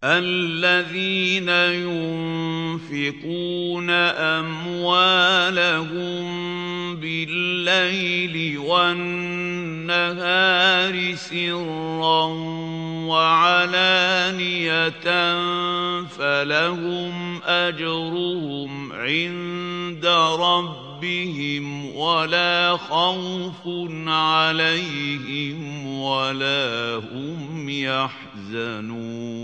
الذين ينفقون أموالهم بالليل والنهار سرا وعلانية فلهم أجرهم عند ربهم ولا خوف عليهم ولا هم يحزنون